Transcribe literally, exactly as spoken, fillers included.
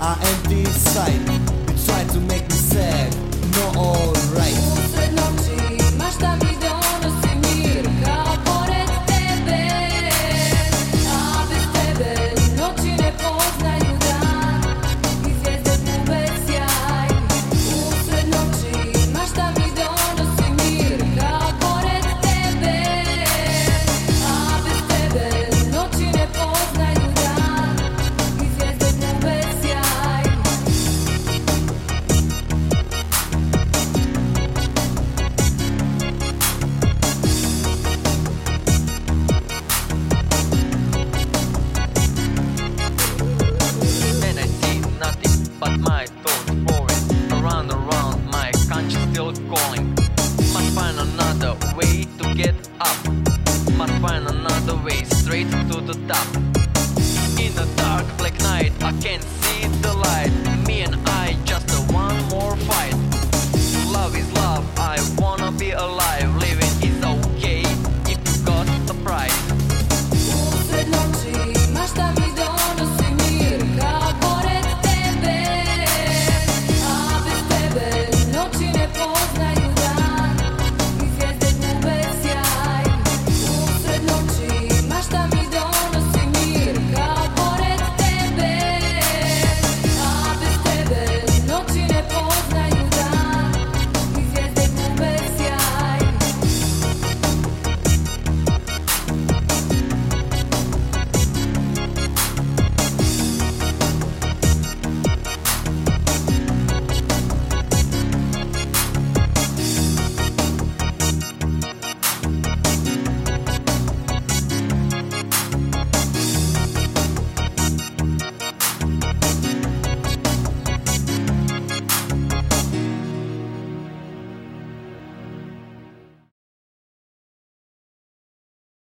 a empty sight. You try to make me sad, no alright. Usred noći, ma šta mi donosi mir, kao pored tebe, a bez tebe noći ne poznaju dan, i zvijezde gube sjaj. Usred noći, ma šta mi donosi mir, kao pored tebe, a bez tebe noći ne poznaju dan, i zvijezde gube sjaj. And I see nothing but my thoughts pouring around, around, my conscience still calling. Must find another way to get up. Must find another way straight to the top. In a dark black night, I can't see the light. Me and I just